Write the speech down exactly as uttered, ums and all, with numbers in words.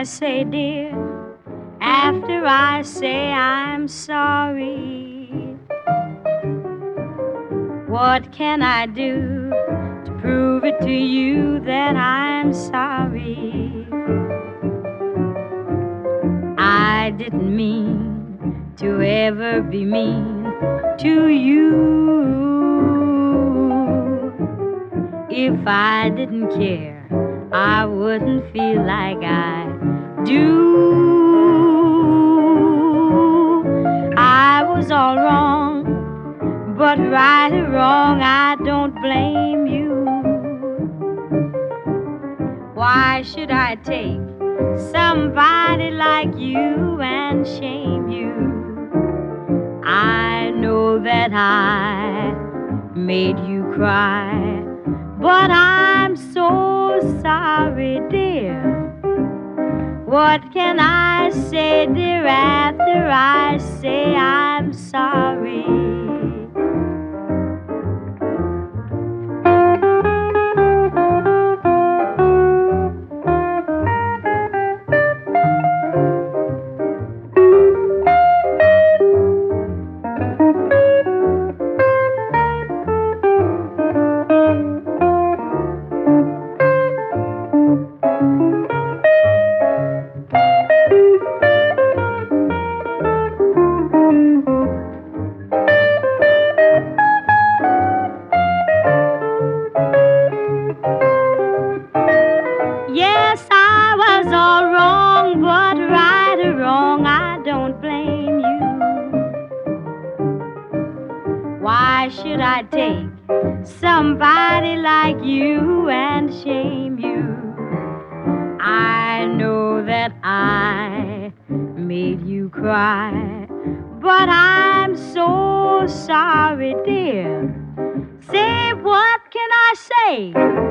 I say, dear, after I say I'm sorry? What can I do to prove it to you that I'm sorry? I didn't mean to ever be mean to you. If I didn't care, I wouldn't feel like I do. I was all wrong, but right or wrong, I don't blame you. Why should I take somebody like you and shame you? I know that I made you cry, but I'm so sorry, dear. What can I say, dear, after I say I'm sorry? Yes, I was all wrong, but right or wrong, I don't blame you. Why should I take somebody like you and shame you? I know that I made you cry, but I'm so sorry, dear. Say, what can I say?